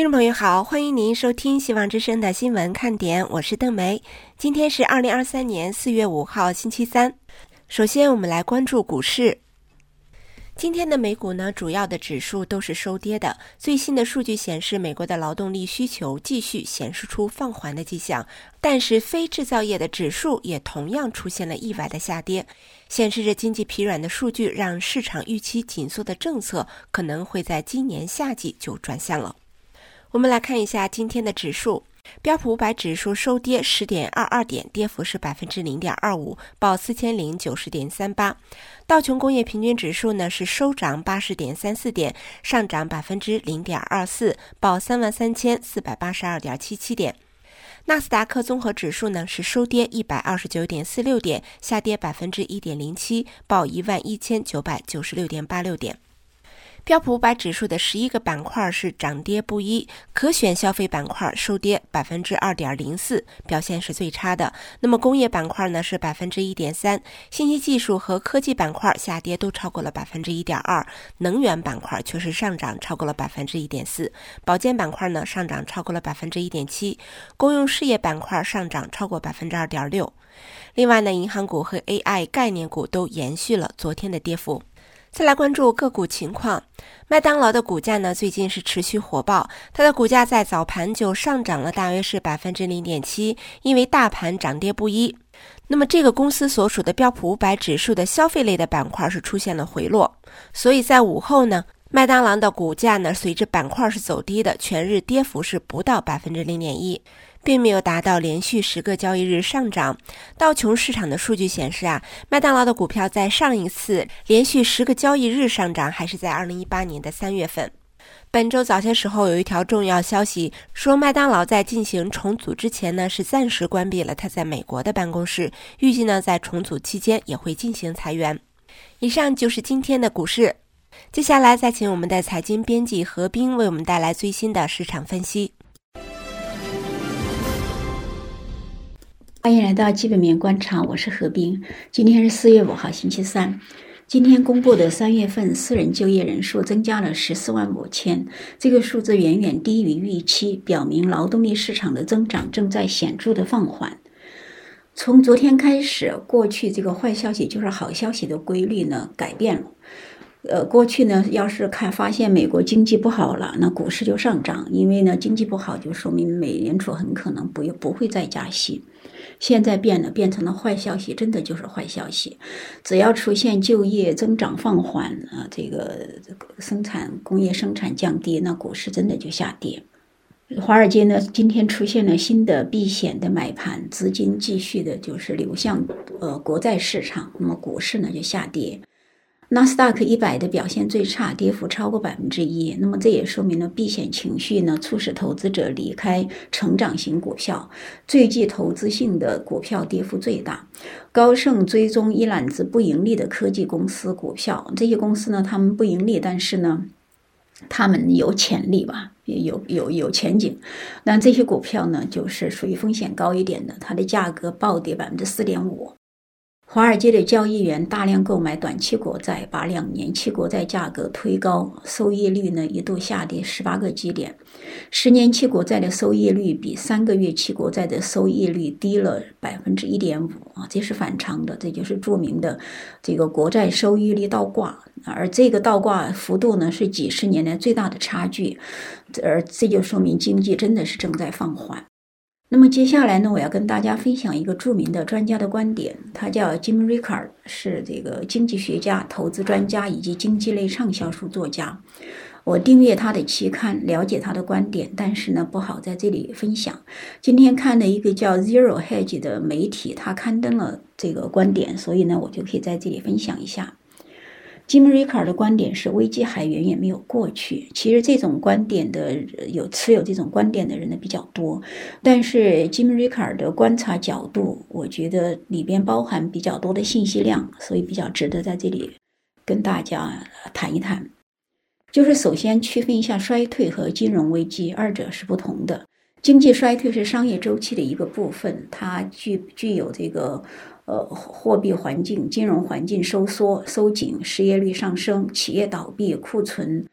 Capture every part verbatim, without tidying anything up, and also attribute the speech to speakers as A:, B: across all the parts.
A: 众朋友好，欢迎您收听希望之声的新闻看点，我是邓梅。今天是二零二三年四月五号星期三。首先我们来关注股市。今天的美股呢，主要的指数都是收跌的。最新的数据显示，美国的劳动力需求继续显示出放缓的迹象，但是非制造业的指数也同样出现了意外的下跌，显示着经济疲软的数据让市场预期紧缩的政策可能会在今年夏季就转向了。我们来看一下今天的指数，标普五百指数收跌 十点二二 点，跌幅是 百分之零点二五， 报 四千零九十点三八。道琼工业平均指数呢是收涨 八十点三四 点，上涨 百分之零点二四， 报 三万三千四百八十二点七七 点。纳斯达克综合指数呢是收跌 一百二十九点四六 点，下跌 百分之一点零七， 报 一万一千九百九十六点八六 点。标普五百指数的十一个板块是涨跌不一，可选消费板块收跌 百分之二点零四， 表现是最差的。那么工业板块呢是 百分之一点三， 信息技术和科技板块下跌都超过了 百分之一点二， 能源板块却是上涨超过了 百分之一点四， 保健板块呢上涨超过了 百分之一点七， 公用事业板块上涨超过 百分之二点六。 另外呢，银行股和 A I 概念股都延续了昨天的跌幅。再来关注个股情况，麦当劳的股价呢最近是持续火爆，它的股价在早盘就上涨了大约是 百分之零点七， 因为大盘涨跌不一。那么这个公司所属的标普五百指数的消费类的板块是出现了回落，所以在午后呢，麦当劳的股价呢随着板块是走低的，全日跌幅是不到 百分之零点一，并没有达到连续十个交易日上涨。道琼市场的数据显示啊，麦当劳的股票在上一次连续十个交易日上涨还是在二零一八年的三月份。本周早些时候有一条重要消息说，麦当劳在进行重组之前呢是暂时关闭了它在美国的办公室，预计呢在重组期间也会进行裁员。以上就是今天的股市，接下来再请我们的财经编辑何冰为我们带来最新的市场分析。
B: 欢迎来到基本面观察，我是何冰。今天是四月五号星期三。今天公布的三月份私人就业人数增加了十四万五千，这个数字远远低于预期，表明劳动力市场的增长正在显著的放缓。从昨天开始，过去这个坏消息就是好消息的规律呢改变了。呃，过去呢，要是看发现美国经济不好了，那股市就上涨，因为呢经济不好就说明美联储很可能不不会再加息。现在变了，变成了坏消息，真的就是坏消息。只要出现就业增长放缓啊，这个生产工业生产降低，那股市真的就下跌。华尔街呢，今天出现了新的避险的买盘，资金继续的就是流向呃国债市场，那么股市呢就下跌。纳斯达克一百的表现最差，跌幅超过百分之一。那么这也说明了避险情绪呢，促使投资者离开成长型股票，最具投资性的股票跌幅最大。高盛追踪一揽子不盈利的科技公司股票，这些公司呢，他们不盈利，但是呢，他们有潜力吧，有有有前景。那这些股票呢，就是属于风险高一点的，它的价格暴跌百分之四点五。华尔街的交易员大量购买短期国债，把两年期国债价格推高，收益率呢一度下跌十八个基点。十年期国债的收益率比三个月期国债的收益率低了 百分之一点五 啊，这是反常的，这就是著名的这个国债收益率倒挂，而这个倒挂幅度呢是几十年来最大的差距，而这就说明经济真的是正在放缓。那么接下来呢，我要跟大家分享一个著名的专家的观点，他叫 Jim Rickards， 是这个经济学家、投资专家以及经济类畅销书作家。我订阅他的期刊，了解他的观点，但是呢不好在这里分享。今天看了一个叫 Zero Hedge 的媒体，他刊登了这个观点，所以呢我就可以在这里分享一下。Jim Rickards 的观点是危机还远远没有过去。其实这种观点的有持有这种观点的人呢比较多，但是 Jim Rickards 的观察角度，我觉得里边包含比较多的信息量，所以比较值得在这里跟大家谈一谈。就是首先区分一下衰退和金融危机，二者是不同的。经济衰退是商业周期的一个部分，它具具有这个呃货币环境、金融环境收缩、收紧、失业率上升、企业倒闭、库存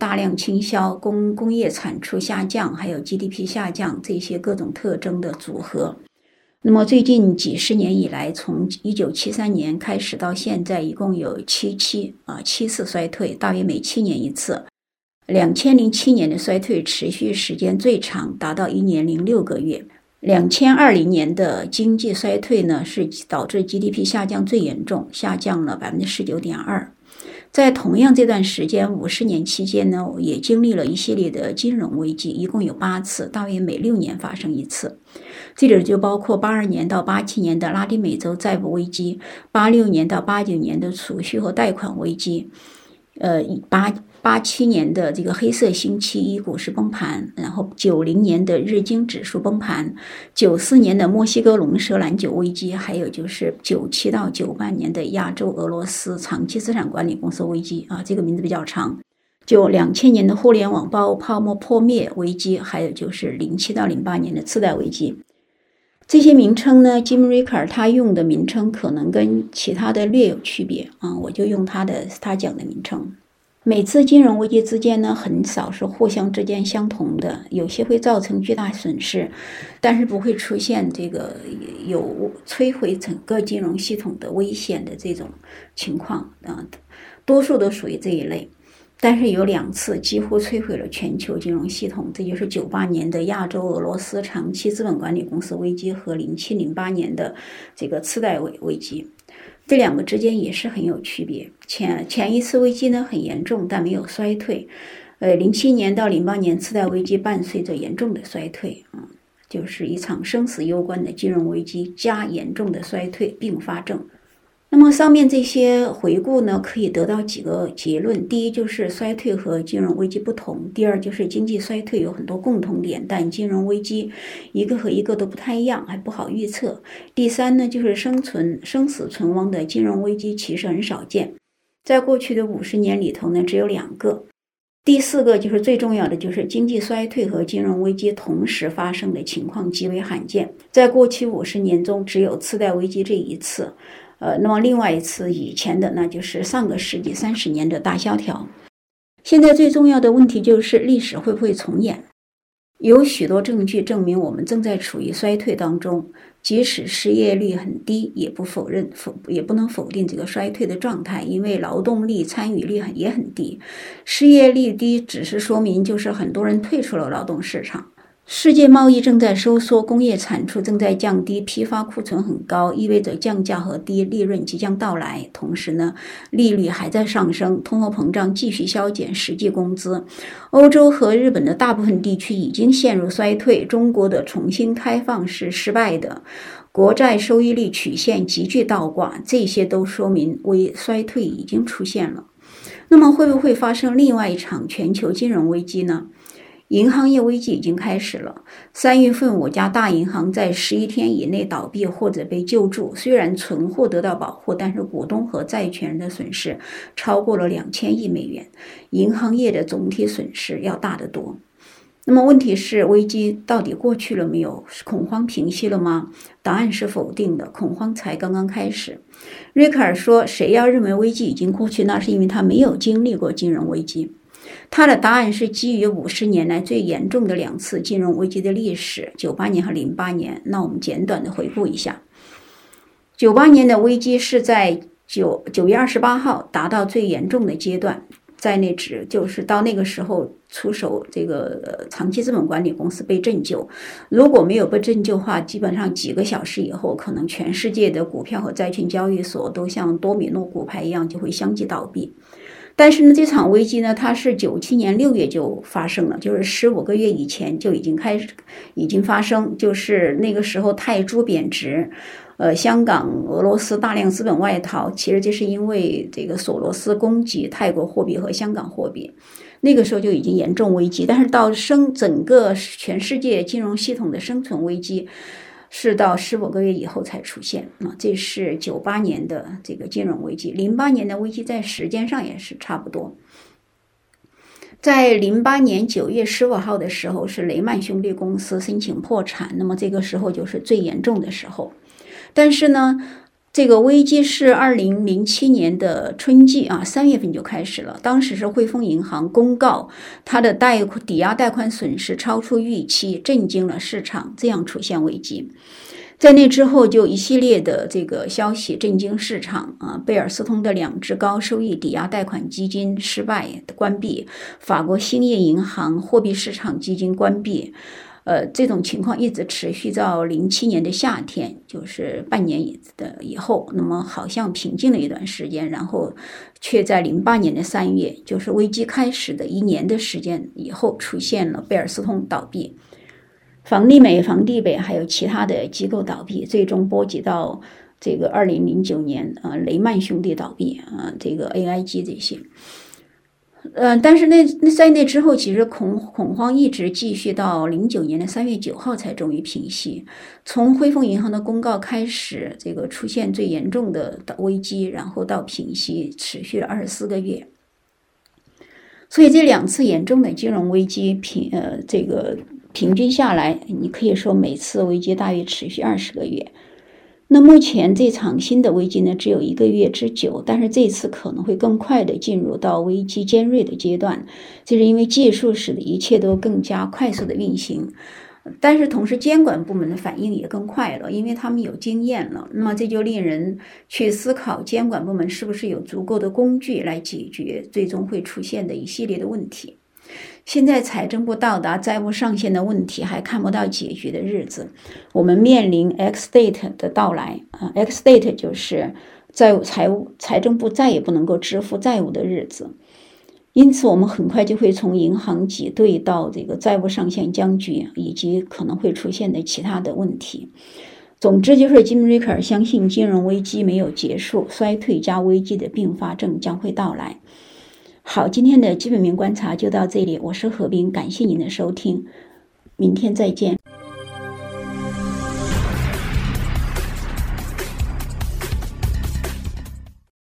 B: 大量倾销、工工业产出下降，还有 G D P 下降这些各种特征的组合。那么最近几十年以来，从一九七三年开始到现在，一共有七期啊七次衰退，大约每七年一次。两千零七年的衰退持续时间最长，达到一年零六个月。两千二零年的经济衰退呢，是导致 G D P 下降最严重，下降了 百分之十九点二。在同样这段时间五十年期间呢，也经历了一系列的金融危机，一共有八次，大约每六年发生一次。这里就包括八二年到八七年的拉丁美洲债务危机，八六年到八九年的储蓄和贷款危机，呃，八八七年的这个黑色星期一股市崩盘，然后九零年的日经指数崩盘，九四年的墨西哥龙舌兰酒危机，还有就是九七到九八年的亚洲俄罗斯长期资产管理公司危机啊，这个名字比较长。就两千年的互联网包泡沫破灭危机，还有就是零七到零八年的次贷危机。这些名称呢 Jim Rickards 他用的名称可能跟其他的略有区别啊，我就用他的他讲的名称。每次金融危机之间呢，很少是互相之间相同的，有些会造成巨大损失，但是不会出现这个有摧毁整个金融系统的危险的这种情况啊，多数都属于这一类。但是有两次几乎摧毁了全球金融系统，这就是九八年的亚洲俄罗斯长期资本管理公司危机和零七零八年的这个次贷危危机。这两个之间也是很有区别。前前一次危机呢很严重，但没有衰退。呃，零七年到零八年次贷危机伴随着严重的衰退啊、嗯，就是一场生死攸关的金融危机加严重的衰退并发症。那么上面这些回顾呢，可以得到几个结论。第一就是衰退和金融危机不同，第二就是经济衰退有很多共同点，但金融危机一个和一个都不太一样，还不好预测。第三呢，就是生存生死存亡的金融危机其实很少见，在过去的五十年里头呢，只有两个。第四个就是最重要的，就是经济衰退和金融危机同时发生的情况极为罕见，在过去五十年中只有次贷危机这一次。呃，那么另外一次以前的那就是上个世纪三十年的大萧条。现在最重要的问题就是历史会不会重演？有许多证据证明我们正在处于衰退当中，即使失业率很低，也不否认否也不能否定这个衰退的状态，因为劳动力参与率很也很低。失业率低只是说明就是很多人退出了劳动市场。世界贸易正在收缩，工业产出正在降低，批发库存很高，意味着降价和低利润即将到来。同时呢，利率还在上升，通货膨胀继续削减实际工资。欧洲和日本的大部分地区已经陷入衰退，中国的重新开放是失败的，国债收益率曲线急剧倒挂，这些都说明为衰退已经出现了。那么会不会发生另外一场全球金融危机呢？银行业危机已经开始了。三月份，我家大银行在十一天以内倒闭或者被救助，虽然存户得到保护，但是股东和债权人的损失超过了两千亿美元，银行业的总体损失要大得多。那么问题是，危机到底过去了没有？恐慌平息了吗？答案是否定的，恐慌才刚刚开始。瑞克尔说，谁要认为危机已经过去，那是因为他没有经历过金融危机。他的答案是基于五十年来最严重的两次金融危机的历史，九八年和零八年。那我们简短的回顾一下。九八年的危机是在九月二十八号达到最严重的阶段，在那指就是到那个时候出手这个长期资本管理公司被拯救。如果没有被拯救的话，基本上几个小时以后，可能全世界的股票和债券交易所都像多米诺骨牌一样就会相继倒闭。但是呢，这场危机呢，它是九七年六月就发生了，就是十五个月以前就已经开始，已经发生。就是那个时候泰铢贬值，呃，香港、俄罗斯大量资本外逃，其实这是因为这个索罗斯攻击泰国货币和香港货币。那个时候就已经严重危机，但是到生整个全世界金融系统的生存危机，是到十五个月以后才出现啊，这是九八年的这个金融危机。零八年的危机在时间上也是差不多。在零八年九月十五号的时候，是雷曼兄弟公司申请破产，那么这个时候就是最严重的时候。但是呢， 这个危机是二零零七年的春季啊，三月份就开始了。当时是汇丰银行公告它的贷抵押贷款损失超出预期，震惊了市场，这样出现危机。在那之后，就一系列的这个消息震惊市场啊，贝尔斯通的两只高收益抵押贷款基金失败关闭，法国兴业银行货币市场基金关闭。呃，这种情况一直持续到零七年的夏天，就是半年的以后，那么好像平静了一段时间，然后却在零八年的三月，就是危机开始的一年的时间以后，出现了贝尔斯通倒闭。房利美、房地北还有其他的机构倒闭，最终波及到这个二零零九年，呃，雷曼兄弟倒闭，啊、呃，这个 A I G 这些，呃，但是那那在那之后，其实恐恐慌一直继续到零九年的三月九号才终于平息。从汇丰银行的公告开始，这个出现最严重的危机，然后到平息，持续了二十四个月。所以这两次严重的金融危机平呃这个。平均下来，你可以说每次危机大约持续二十个月。那目前这场新的危机呢，只有一个月之久，但是这次可能会更快的进入到危机尖锐的阶段，这是因为技术使得一切都更加快速的运行。但是同时监管部门的反应也更快了，因为他们有经验了。那么这就令人去思考，监管部门是不是有足够的工具来解决最终会出现的一系列的问题。现在财政部到达债务上限的问题还看不到解决的日子，我们面临 X date 的到来啊 ，X date 就是债务财务财政部再也不能够支付债务的日子。因此，我们很快就会从银行挤兑到这个债务上限僵局，以及可能会出现的其他的问题。总之，就是金瑞克尔相信金融危机没有结束，衰退加危机的并发症将会到来。好，今天的基本面观察就到这里，我是何冰，感谢您的收听，明天再见。